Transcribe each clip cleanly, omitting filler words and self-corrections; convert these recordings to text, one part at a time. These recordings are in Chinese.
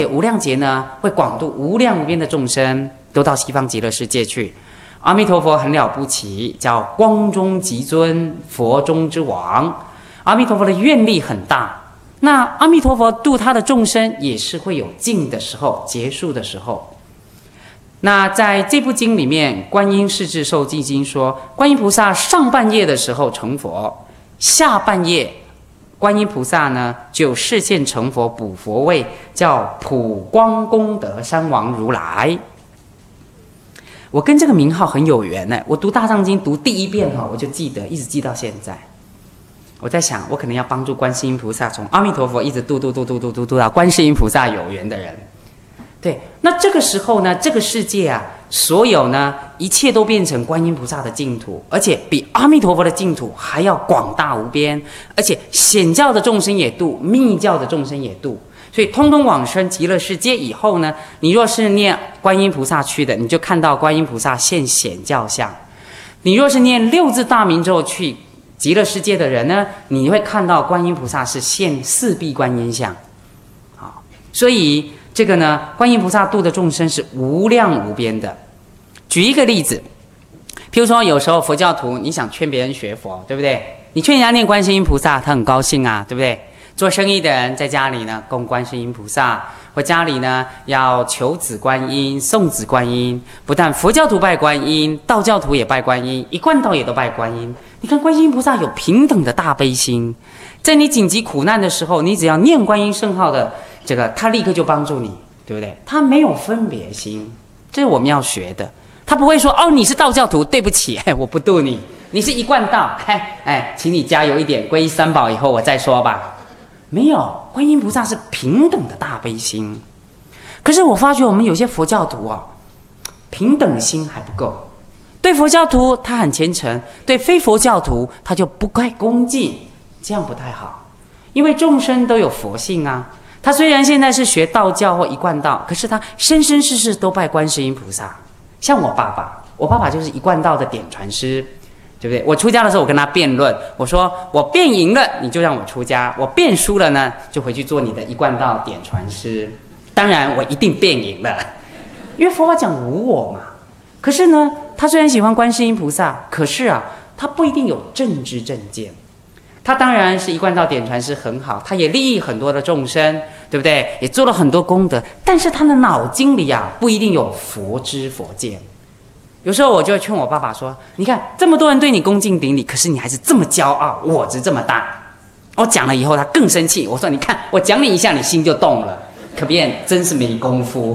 无量劫呢，会广度无量无边的众生，都到西方极乐世界去。阿弥陀佛很了不起，叫光中极尊，佛中之王。阿弥陀佛的愿力很大，那阿弥陀佛度他的众生也是会有尽的时候，结束的时候。那在这部经里面，《观音世智受记经》说，观音菩萨上半夜的时候成佛，下半夜观音菩萨呢就示现成佛，补佛位，叫普光功德山王如来。我跟这个名号很有缘呢。我读大藏经读第一遍我就记得，一直记到现在。我在想，我可能要帮助观世音菩萨，从阿弥陀佛一直度到观世音菩萨有缘的人。对，那这个时候呢，这个世界啊，所有呢，一切都变成观音菩萨的净土，而且比阿弥陀佛的净土还要广大无边，而且显教的众生也度，密教的众生也度，所以通通往生极乐世界以后呢，你若是念观音菩萨去的，你就看到观音菩萨现显教相；你若是念六字大明咒去极乐世界的人呢，你会看到观音菩萨是现四臂观音相。好，所以这个呢，观音菩萨度的众生是无量无边的。举一个例子，譬如说，有时候佛教徒你想劝别人学佛，对不对？你劝人家念观世音菩萨，他很高兴啊，对不对？做生意的人在家里呢供观世音菩萨，或家里呢要求子观音、送子观音。不但佛教徒拜观音，道教徒也拜观音，一贯道也都拜观音。你看观世音菩萨有平等的大悲心，在你紧急苦难的时候，你只要念观音圣号的这个，他立刻就帮助你，对不对？他没有分别心，这是我们要学的。他不会说哦，你是道教徒，对不起，我不度你。你是一贯道，请你加油一点，皈依三宝以后我再说吧。没有，观音菩萨是平等的大悲心。可是我发觉我们有些佛教徒平等心还不够。对佛教徒他很虔诚，对非佛教徒他就不该恭敬，这样不太好。因为众生都有佛性啊。他虽然现在是学道教或一贯道，可是他生生世世都拜观世音菩萨。像我爸爸就是一贯道的点传师，对不对？我出家的时候，我跟他辩论，我说我辩赢了，你就让我出家；我辩输了呢，就回去做你的一贯道点传师。当然，我一定辩赢了，因为佛法讲无我嘛。可是呢，他虽然喜欢观世音菩萨，可是他不一定有正知正见。他当然是一贯道点传师很好，他也利益很多的众生，对不对？也做了很多功德，但是他的脑筋里不一定有佛知佛见。有时候我就会劝我爸爸说，你看这么多人对你恭敬顶礼，可是你还是这么骄傲，我执这么大。我讲了以后他更生气，我说你看我讲你一下你心就动了，可见真是没功夫。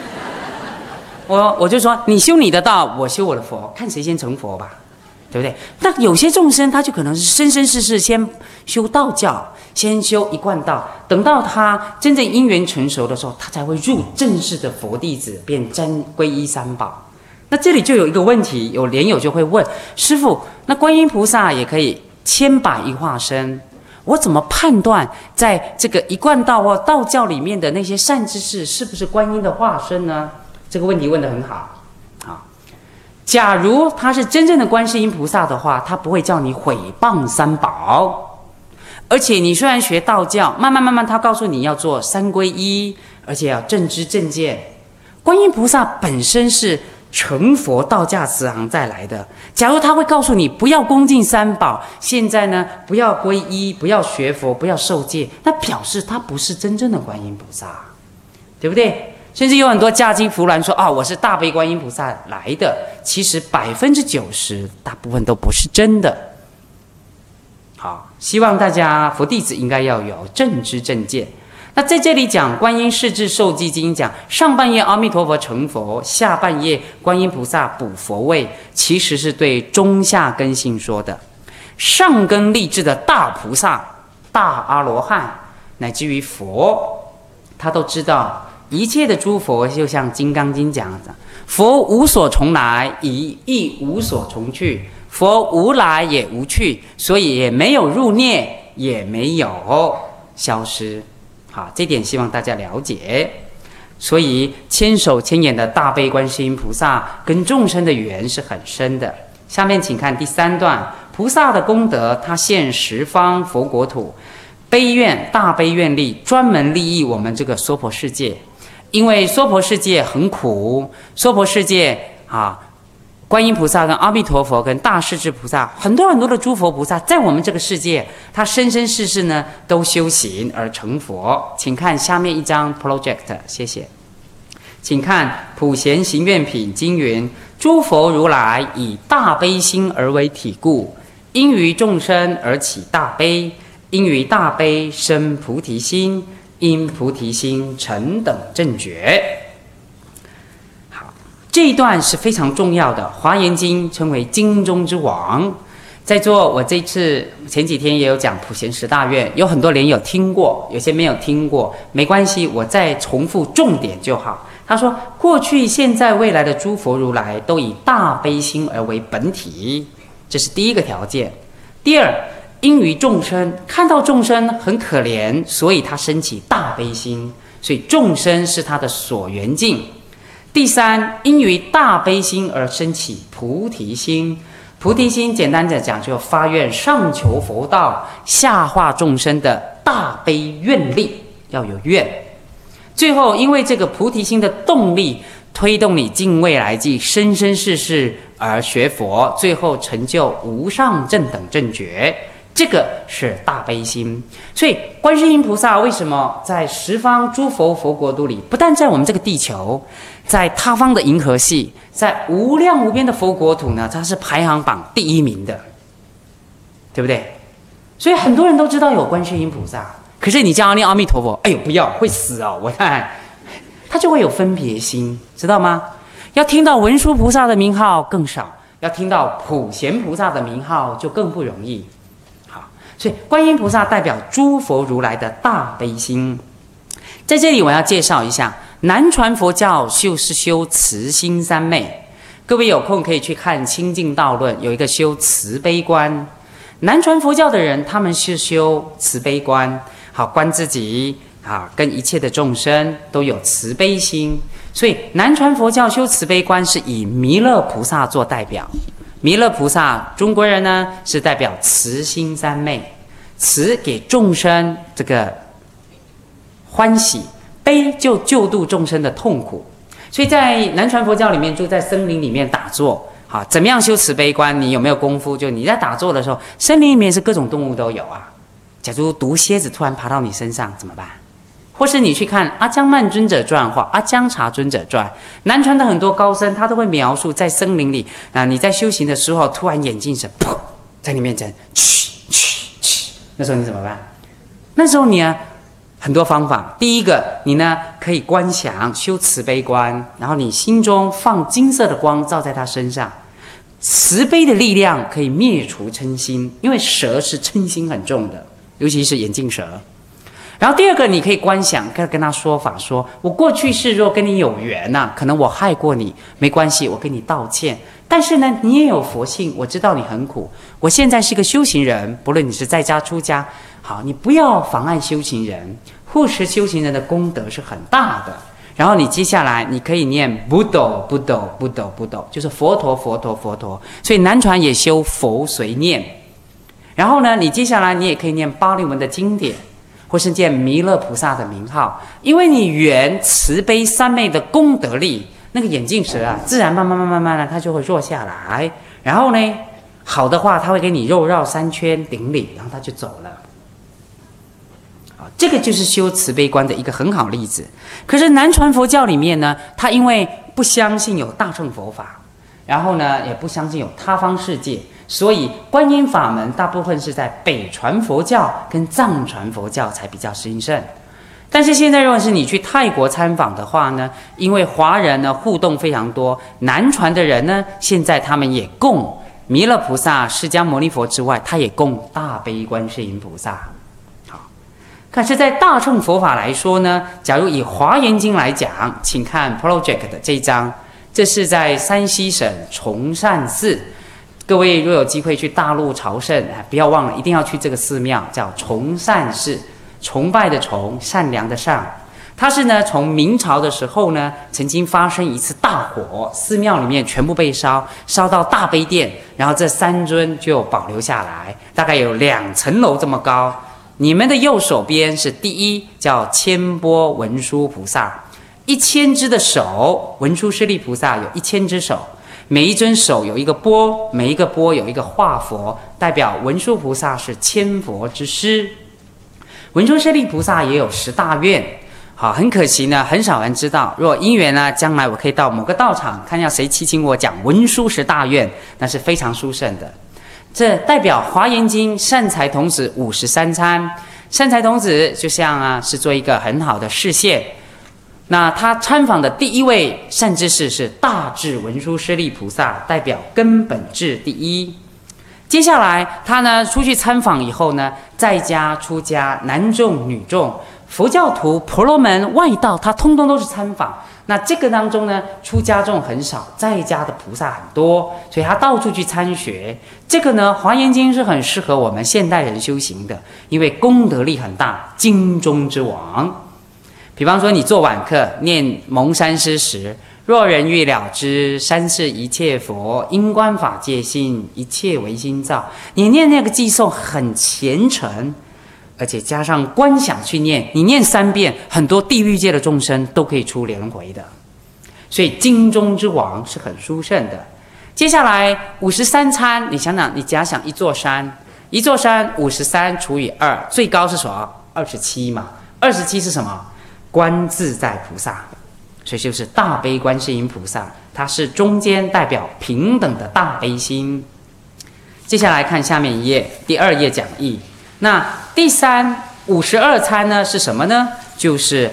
我就说你修你的道，我修我的佛，看谁先成佛吧，对不对？那有些众生他就可能是生生世世先修道教，先修一贯道，等到他真正因缘成熟的时候，他才会入正式的佛弟子，便真皈依三宝。那这里就有一个问题，有莲友就会问师父，那观音菩萨也可以千百亿化身，我怎么判断在这个一贯道或道教里面的那些善知识是不是观音的化身呢？这个问题问得很好。假如他是真正的观世音菩萨的话，他不会叫你毁谤三宝。而且你虽然学道教，慢慢他告诉你要做三皈依，而且要正知正见。观音菩萨本身是成佛道驾慈航再来的。假如他会告诉你不要恭敬三宝，现在呢不要皈依，不要学佛，不要受戒，那表示他不是真正的观音菩萨，对不对？甚至有很多驾轻浮兰说我是大悲观音菩萨来的，其实90%大部分都不是真的。好，希望大家佛弟子应该要有正知正见。那在这里讲观音世智受记经，讲上半夜阿弥陀佛成佛，下半夜观音菩萨补佛位，其实是对中下根性说的。上根立志的大菩萨、大阿罗汉，乃至于佛，他都知道一切的诸佛，就像《金刚经》讲的，佛无所从来，亦无所从去，佛无来也无去，所以也没有入涅，也没有消失。好，这点希望大家了解。所以千手千眼的大悲观世音菩萨跟众生的缘是很深的。下面请看第3段，菩萨的功德，他现十方佛国土，悲愿大悲愿力，专门利益我们这个娑婆世界。 因为娑婆世界很苦，娑婆世界啊，观音菩萨跟阿弥陀佛跟大势至菩萨，很多很多的诸佛菩萨，在我们这个世界，他生生世世呢都修行而成佛。请看下面一张 project， 谢谢。请看《普贤行愿品》经云：诸佛如来以大悲心而为体故，因于众生而起大悲，因于大悲生菩提心，因菩提心成等正觉。好，这一段是非常重要的，《华严经》称为经中之王。在座我这次前几天也有讲普贤十大愿，有很多莲友听过，有些没有听过，没关系，我再重复重点就好。他说，过去、现在、未来的诸佛如来都以大悲心而为本体，这是第一个条件。第二，因于众生看到众生很可怜，所以他升起大悲心，所以众生是他的所缘境。第三，因于大悲心而升起菩提心。菩提心简单的讲，就发愿上求佛道，下化众生的大悲愿力，要有愿。最后，因为这个菩提心的动力，推动你尽未来际生生世世而学佛，最后成就无上正等正觉。这个是大悲心。所以观世音菩萨为什么在十方诸佛佛国度里，不但在我们这个地球，在他方的银河系，在无量无边的佛国土呢，它是排行榜第1名的，对不对？所以很多人都知道有观世音菩萨，可是你叫他念阿弥陀佛，哎呦不要，会死哦！我看他就会有分别心，知道吗？要听到文殊菩萨的名号更少，要听到普贤菩萨的名号就更不容易。好，所以观音菩萨代表诸佛如来的大悲心。在这里我要介绍一下，南传佛教就是修慈心三昧。各位有空可以去看《清净道论》，有一个修慈悲观。南传佛教的人，他们是修慈悲观，好观自己。跟一切的众生都有慈悲心，所以南传佛教修慈悲观是以弥勒菩萨做代表。弥勒菩萨，中国人呢是代表慈心三昧，慈给众生这个欢喜，悲就救度众生的痛苦。所以在南传佛教里面，就在森林里面打坐。好，怎么样修慈悲观？你有没有功夫？就你在打坐的时候，森林里面是各种动物都有啊。假如毒蝎子突然爬到你身上怎么办？或是你去看《阿姜曼尊者传》或《阿姜查尊者传》，南传的很多高僧他都会描述在森林里你在修行的时候，突然眼镜蛇噗在你面前，那时候你怎么办？那时候你很多方法。第一个，你可以观想修慈悲观，然后你心中放金色的光照在他身上，慈悲的力量可以灭除嗔心，因为蛇是嗔心很重的，尤其是眼镜蛇。然后第二个，你可以观想，跟他说法，说我过去世若跟你有缘可能我害过你，没关系，我跟你道歉。但是呢，你也有佛性，我知道你很苦。我现在是个修行人，不论你是在家出家，好，你不要妨碍修行人，护持修行人的功德是很大的。然后你接下来你可以念不斗不斗不斗不斗，就是佛陀佛陀佛陀。所以南传也修佛随念。然后呢，你接下来你也可以念巴利文的经典。或是见弥勒菩萨的名号，因为你缘慈悲三昧的功德力，那个眼镜蛇自然慢慢它就会弱下来。然后呢，好的话，它会给你肉绕3圈顶礼，然后它就走了。这个就是修慈悲观的一个很好例子。可是南传佛教里面呢，它因为不相信有大乘佛法，然后呢也不相信有他方世界。所以观音法门大部分是在北传佛教跟藏传佛教才比较兴盛。但是现在如果是你去泰国参访的话呢，因为华人呢互动非常多，南传的人呢现在他们也供弥勒菩萨、释迦牟尼佛之外，他也供大悲观世音菩萨。好，可是在大乘佛法来说呢，假如以华严经来讲，请看 project 的这一章，这是在山西省崇善寺。各位若有机会去大陆朝圣，不要忘了一定要去这个寺庙，叫崇善寺，崇拜的崇，善良的善。它是呢从明朝的时候呢，曾经发生一次大火，寺庙里面全部被烧，烧到大悲殿，然后这3尊就保留下来，大概有2层楼这么高。你们的右手边是第一，叫千波文殊菩萨。 1000只的手，文殊师利菩萨有1000只手，每一尊手有一个钵，每一个钵有一个化佛，代表文殊菩萨是千佛之师。文殊师利菩萨也有10大愿。好，很可惜呢，很少人知道。如果因缘呢，将来我可以到某个道场，看要谁祈请我讲文殊10大愿，那是非常殊胜的。这代表华严经善财童子53参。善财童子就像是做一个很好的示现。那他参访的第一位善知识是大智文殊师利菩萨，代表根本智第一。接下来他呢出去参访以后呢，在家出家，男众女众，佛教徒婆罗门外道，他通通都是参访。那这个当中呢，出家众很少，在家的菩萨很多，所以他到处去参学。这个呢，《华严经》是很适合我们现代人修行的，因为功德力很大，经中之王。比方说，你做晚课念蒙山施时，若人欲了知，三世一切佛，因观法界心，一切唯心造。你念那个偈颂很虔诚，而且加上观想去念，你念3遍，很多地狱界的众生都可以出轮回的。所以经中之王是很殊胜的。接下来53参，你想想，你假想一座山53除以2，最高是什么？27嘛。27是什么？观自在菩萨。所以就是大悲观世音菩萨，它是中间代表平等的大悲心。接下来看下面一页，第2页讲义。那第52参呢是什么呢？就是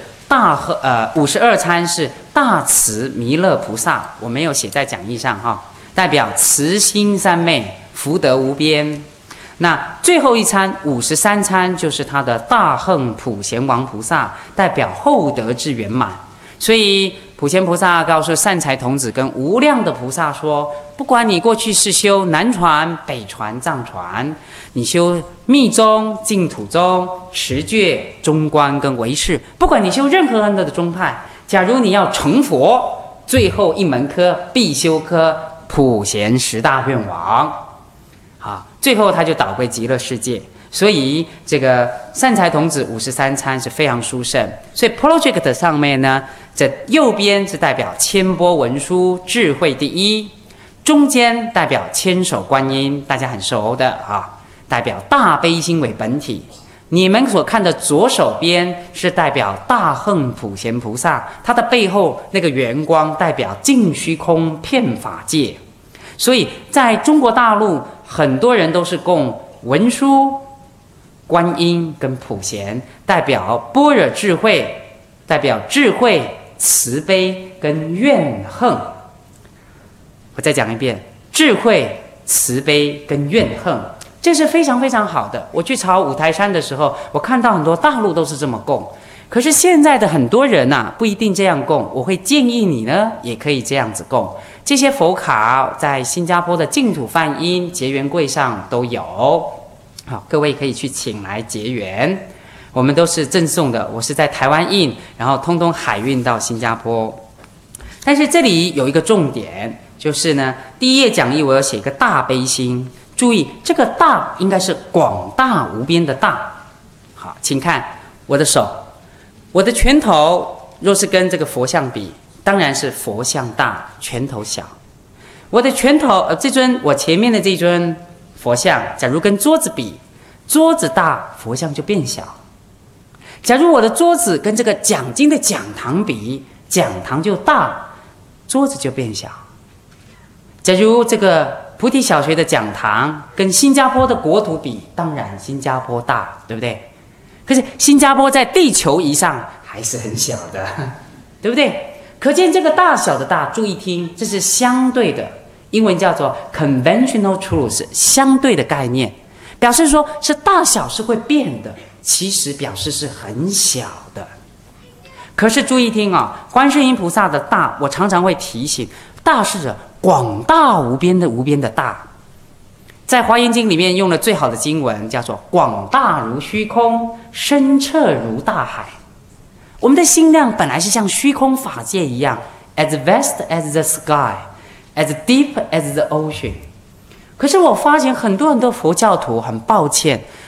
52参是大慈弥勒菩萨，我没有写在讲义上哈，代表慈心三昧，福德无边。那最后一参53参就是他的大横普贤王菩萨，代表厚德智圆满。所以普贤菩萨告诉善财童子跟无量的菩萨说，不管你过去是修南传、北传、藏传，你修密宗、净土宗、持觉、中观跟唯识，不管你修任何的宗派，假如你要成佛，最后一门科必修科普贤10大愿王。好，最后他就导归极乐世界。所以这个善财童子53参是非常殊胜。所以 project 上面呢，这右边是代表千波文殊，智慧第一；中间代表千手观音，大家很熟的啊，代表大悲心为本体。你们所看的左手边是代表大横普贤菩萨，它的背后那个圆光代表净虚空遍法界。所以在中国大陆，很多人都是供文殊、观音跟普贤，代表般若智慧，代表智慧、慈悲跟怨恨。我再讲一遍，智慧、慈悲跟怨恨，这是非常非常好的。我去朝五台山的时候，我看到很多大陆都是这么供，可是现在的很多人不一定这样供。我会建议你呢，也可以这样子供。这些佛卡在新加坡的净土梵音结缘柜上都有。好，各位可以去请来结缘，我们都是赠送的。我是在台湾印，然后通通海运到新加坡。但是这里有一个重点，就是呢，第1页讲义我有写一个大悲心，注意这个大应该是广大无边的大。好，请看我的手，我的拳头若是跟这个佛像比，当然是佛像大，拳头小。我的拳头，这尊我前面的这尊佛像，假如跟桌子比，桌子大，佛像就变小。假如我的桌子跟这个讲经的讲堂比，讲堂就大，桌子就变小。假如这个菩提小学的讲堂跟新加坡的国土比，当然新加坡大，对不对？可是新加坡在地球仪上还是很小的，对不对？可见这个大小的大，注意听，这是相对的，英文叫做 conventional truth， 相对的概念，表示说是大小是会变的，其实表示是很小的。可是注意听观世音菩萨的大，我常常会提醒，大是指广大无边的无边的大。在华严经里面用了最好的经文，叫做广大如虚空，深彻如大海。我们的心量本来是像虚空法界一样 as vast as the sky, as deep as the ocean。 可是我发现很多佛教徒很抱歉，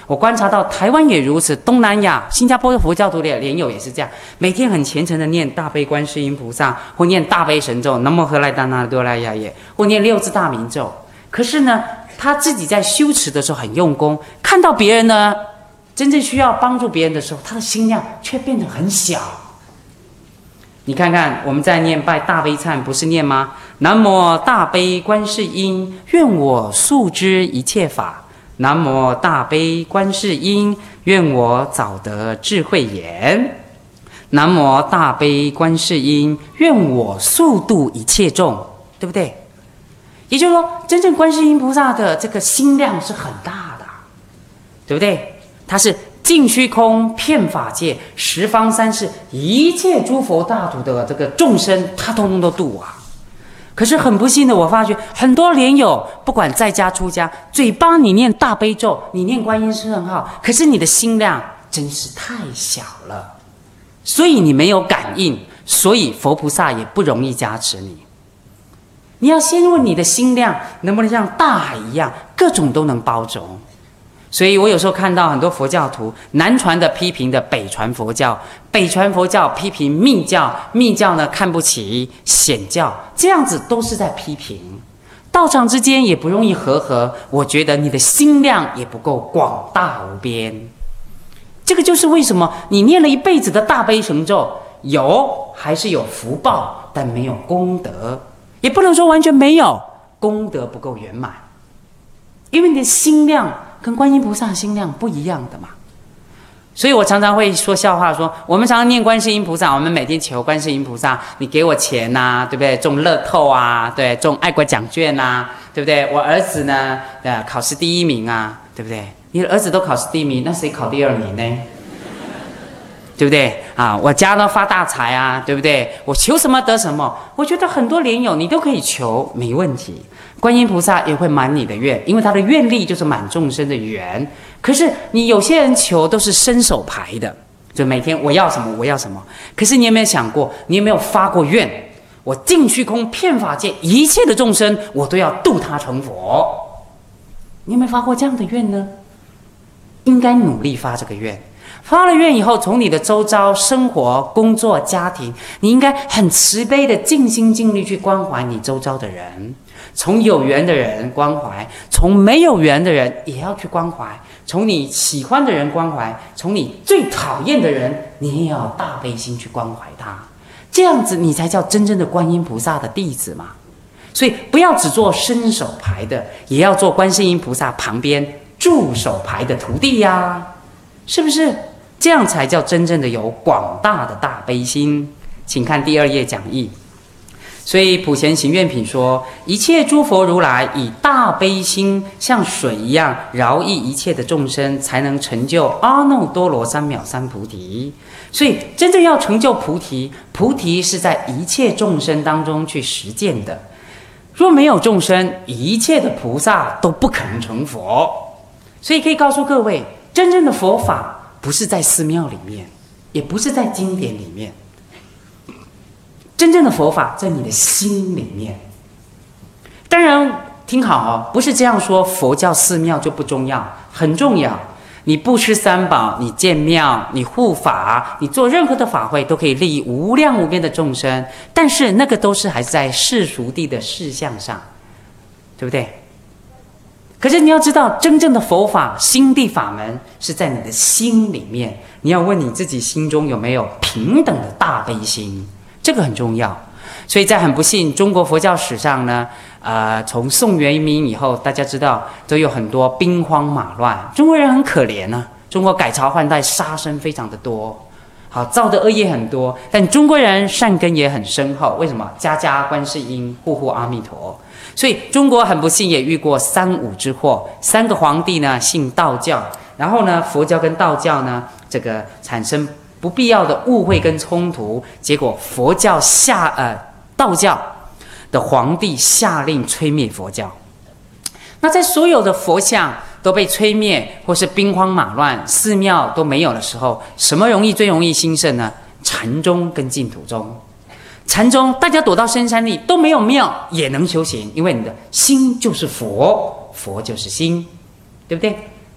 我观察到台湾也如此，东南亚、新加坡的佛教徒的莲友也是这样，每天很虔诚的念大悲观世音菩萨，或念大悲神咒，南无何来达那多来呀耶，或念六字大明咒。可是呢，他自己在修持的时候很用功，看到别人呢，真正需要帮助别人的时候，他的心量却变得很小。你看看，我们在念拜大悲忏，不是念吗？南无大悲观世音，愿我速知一切法。南无大悲观世音，愿我早得智慧眼。南无大悲观世音，愿我速度一切众，对不对？也就是说，真正观世音菩萨的这个心量是很大的，对不对？他是尽虚空遍法界，十方三世一切诸佛大土的这个众生，他通通都度啊。可是很不幸的，我发觉很多莲友，不管在家出家，嘴巴你念大悲咒，你念观音圣号，可是你的心量真是太小了，所以你没有感应，所以佛菩萨也不容易加持你。你要先问你的心量能不能像大海一样，各种都能包容。所以我有时候看到很多佛教徒，南传的批评的北传佛教，北传佛教批评密教，密教呢看不起显教，这样子都是在批评。道场之间也不容易和合，我觉得你的心量也不够广大无边。这个就是为什么你念了一辈子的大悲神咒，还是有福报，但没有功德，也不能说完全没有，功德不够圆满，因为你的心量跟观音菩萨心量不一样的嘛。所以我常常会说笑话说，我们常常念观世音菩萨，我们每天求观世音菩萨，你给我钱啊，对不对？中乐透啊，对，中爱国奖券啊，对不对？我儿子呢，考试第1名啊，对不对？你的儿子都考试第1名，那谁考第2名呢？对不对啊？我家呢发大财啊，对不对？我求什么得什么。我觉得很多莲友你都可以求，没问题。观音菩萨也会满你的愿，因为他的愿力就是满众生的缘。可是你有些人求都是伸手牌的，就每天我要什么我要什么。可是你有没有想过，你有没有发过愿？我尽虚空遍法界一切的众生，我都要度他成佛。你有没有发过这样的愿呢？应该努力发这个愿。发了愿以后，从你的周遭生活、工作、家庭，你应该很慈悲的尽心尽力去关怀你周遭的人，从有缘的人关怀，从没有缘的人也要去关怀，从你喜欢的人关怀，从你最讨厌的人，你也要大悲心去关怀他，这样子你才叫真正的观音菩萨的弟子嘛。所以不要只做伸手牌的，也要做观世音菩萨旁边助手牌的徒弟呀，是不是？这样才叫真正的有广大的大悲心。请看第2页讲义。所以普贤行愿品说，一切诸佛如来以大悲心像水一样饶益一切的众生，才能成就阿耨多罗三藐三菩提。所以真正要成就菩提，菩提是在一切众生当中去实践的。若没有众生，一切的菩萨都不可能成佛。所以可以告诉各位，真正的佛法不是在寺庙里面，也不是在经典里面，真正的佛法在你的心里面。当然听好哦，不是这样说佛教寺庙就不重要，很重要。你布施3宝，你建庙，你护法，你做任何的法会都可以利益无量无边的众生，但是那个都是还是在世俗谛的事项上，对不对？可是你要知道，真正的佛法心地法门是在你的心里面，你要问你自己心中有没有平等的大悲心，这个很重要。所以在很不幸中国佛教史上呢，从宋元明以后，大家知道都有很多兵荒马乱，中国人很可怜啊，中国改朝换代杀生非常的多，好造的恶业很多，但中国人善根也很深厚。为什么？家家观世音，户户阿弥陀。所以中国很不幸也遇过三武之祸，3个皇帝呢信道教，然后呢佛教跟道教呢这个产生不必要的误会跟冲突，结果道教的皇帝下令吹灭佛教。那在所有的佛像都被吹灭或是兵荒马乱，寺庙都没有的时候，什么最容易兴盛呢？禅宗跟净土宗。禅宗大家躲到深山里都没有庙也能修行，因为你的心就是佛，佛就是心，对不对？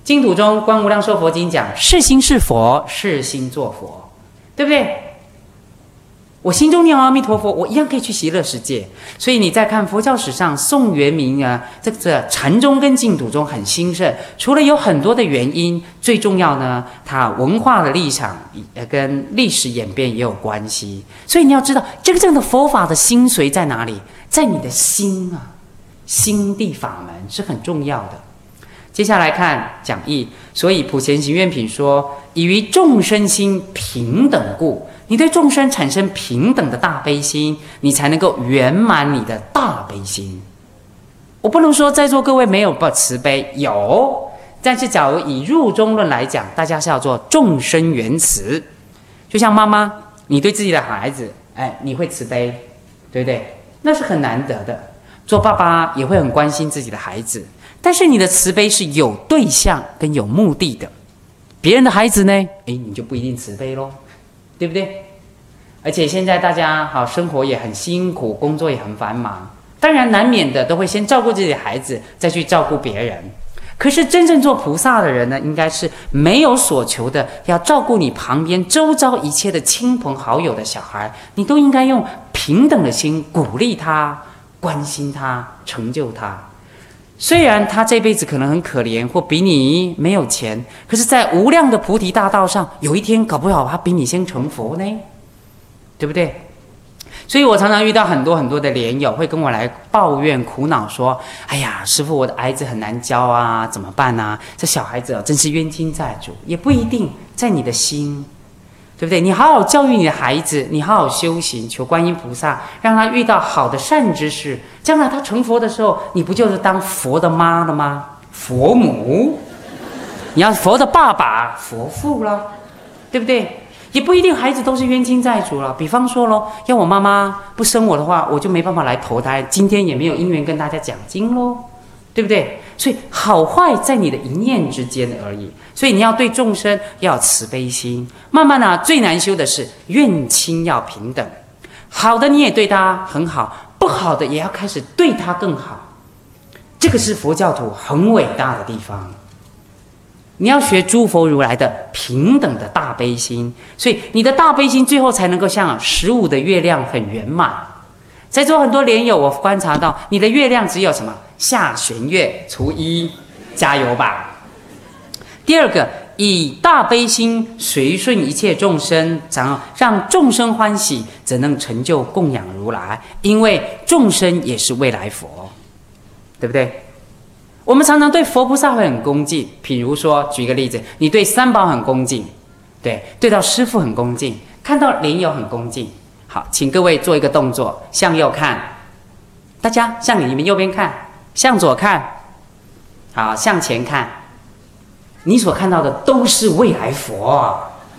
净土中《观无量寿佛经》讲，是心是佛，是心作佛，对不对？我心中念阿弥陀佛，我一样可以去极乐世界。所以你在看佛教史上，宋元明啊，这个禅宗跟净土宗很兴盛，除了有很多的原因，最重要呢，它文化的立场跟历史演变也有关系。所以你要知道，真正的佛法的精髓在哪里？在你的心啊，心地法门是很重要的。接下来看讲义，所以普贤行愿品说，以于众生心平等故，你对众生产生平等的大悲心，你才能够圆满你的大悲心。我不能说在座各位没有慈悲，有，但是假如以入中论来讲，大家是要做众生缘慈。就像妈妈，你对自己的孩子，你会慈悲，对不对？那是很难得的。做爸爸也会很关心自己的孩子，但是你的慈悲是有对象跟有目的的。别人的孩子呢，你就不一定慈悲咯，对不对？而且现在大家好，生活也很辛苦，工作也很繁忙，当然难免的都会先照顾自己的孩子，再去照顾别人。可是真正做菩萨的人呢，应该是没有所求的，要照顾你旁边周遭一切的亲朋好友的小孩，你都应该用平等的心鼓励他，关心他，成就他。虽然他这辈子可能很可怜，或比你没有钱，可是在无量的菩提大道上，有一天搞不好他比你先成佛呢，对不对？所以我常常遇到很多很多的莲友会跟我来抱怨苦恼说，哎呀，师父，我的孩子很难教啊，怎么办啊？这小孩子真是冤亲债主。也不一定，在你的心，对不对？你好好教育你的孩子，你好好修行，求观音菩萨让他遇到好的善知识，将来他成佛的时候，你不就是当佛的妈了吗？佛母，你要佛的爸爸，佛父了，对不对？也不一定孩子都是冤亲债主了。比方说咯，要我妈妈不生我的话，我就没办法来投胎，今天也没有因缘跟大家讲经咯，对不对？所以好坏在你的一念之间而已。所以你要对众生要有慈悲心。慢慢啊，最难修的是怨亲要平等，好的你也对他很好，不好的也要开始对他更好。这个是佛教徒很伟大的地方。你要学诸佛如来的平等的大悲心，所以你的大悲心最后才能够像15的月亮很圆满。在座很多莲友，我观察到你的月亮只有什么？下弦月初一，加油吧。第二个，以大悲心随顺一切众生，让众生欢喜，怎能成就供养如来？因为众生也是未来佛，对不对？我们常常对佛菩萨会很恭敬，譬如说，举一个例子，你对三宝很恭敬，对到师父很恭敬，看到莲友很恭敬。好，请各位做一个动作，向右看，大家向你们右边看，向左看，好，向前看，你所看到的都是未来佛。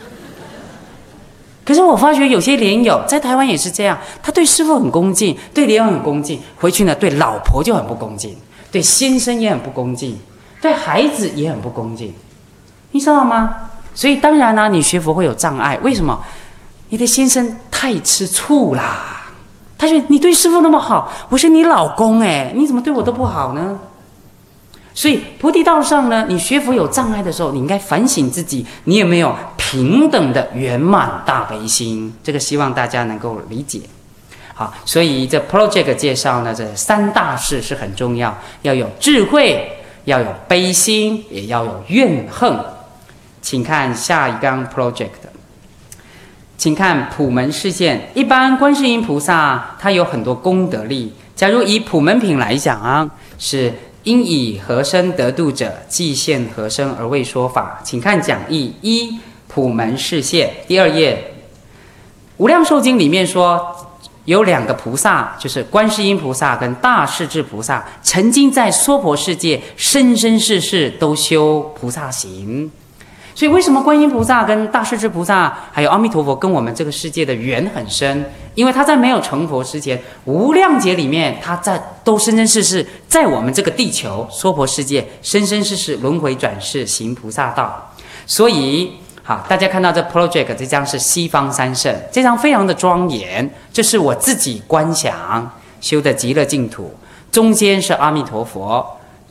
可是我发觉有些莲友在台湾也是这样，他对师父很恭敬，对莲友很恭敬，回去呢对老婆就很不恭敬，对先生也很不恭敬，对孩子也很不恭敬，你知道吗？所以当然你学佛会有障碍。为什么？你的先生太吃醋啦，他觉得你对师父那么好，我是你老公你怎么对我都不好呢？所以菩提道上呢，你学佛有障碍的时候，你应该反省自己，你有没有平等的圆满大悲心？这个希望大家能够理解。好，所以这 project 介绍呢，这3大事是很重要，要有智慧，要有悲心，也要有怨恨。请看下一纲 project， 请看普门示现。一般观世音菩萨他有很多功德力，假如以普门品来讲是因以何身得度者，即现何身而为说法。请看讲义1普门示现第2页，无量寿经里面说，有2个菩萨，就是观世音菩萨跟大势至菩萨，曾经在娑婆世界生生世世都修菩萨行。所以为什么观音菩萨跟大势至菩萨还有阿弥陀佛跟我们这个世界的缘很深？因为他在没有成佛之前，无量劫里面，他都生生世世在我们这个地球娑婆世界生生世世轮回转世行菩萨道。所以好，大家看到这 project 这张是西方三圣，这张非常的庄严，这是我自己观想修的极乐净土，中间是阿弥陀佛，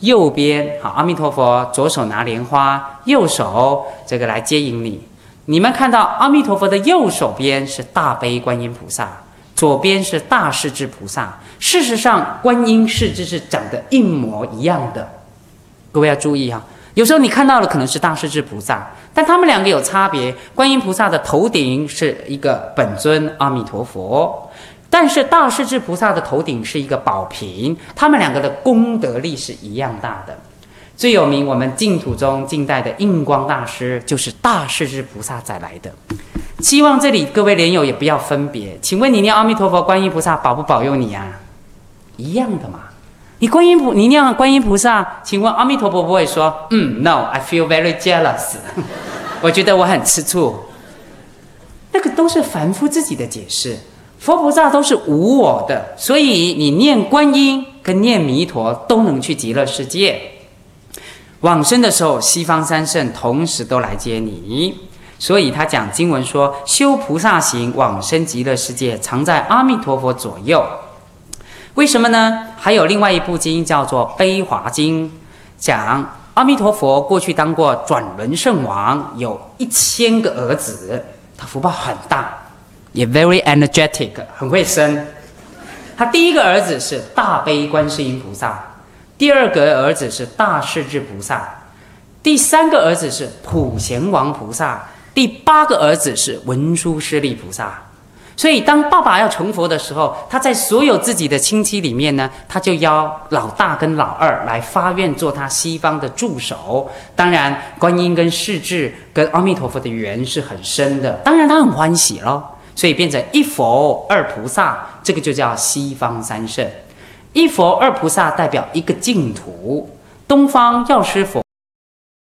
右边好，阿弥陀佛左手拿莲花，右手这个来接引你。你们看到阿弥陀佛的右手边是大悲观音菩萨，左边是大势至菩萨。事实上，观音势至是长得一模一样的。各位要注意哈，有时候你看到的可能是大势至菩萨，但他们两个有差别。观音菩萨的头顶是一个本尊阿弥陀佛，但是大势至菩萨的头顶是一个宝瓶，他们两个的功德力是一样大的。最有名，我们净土中近代的印光大师就是大势至菩萨再来的。希望这里各位莲友也不要分别。请问你念阿弥陀佛，观音菩萨保不保佑你啊？一样的嘛。你念观音菩萨，请问阿弥陀佛不会说，No, I feel very jealous 我觉得我很吃醋。那个都是凡夫自己的解释。佛菩萨都是无我的，所以你念观音跟念弥陀都能去极乐世界。往生的时候，西方三圣同时都来接你。所以他讲经文说，修菩萨行，往生极乐世界，常在阿弥陀佛左右。为什么呢？还有另外一部经叫做《悲华经》，讲阿弥陀佛过去当过转轮圣王，有1000个儿子，他福报很大，也 very energetic， 很会生。他第一个儿子是大悲观世音菩萨，第二个儿子是大势至菩萨，第3个儿子是普贤王菩萨，第8个儿子是文殊师利菩萨。所以当爸爸要成佛的时候，他在所有自己的亲戚里面呢，他就邀老大跟老二来发愿做他西方的助手。当然观音跟势至跟阿弥陀佛的缘是很深的，当然他很欢喜咯，所以变成一佛二菩萨，这个就叫西方三圣。一佛二菩萨代表一个净土，东方药师佛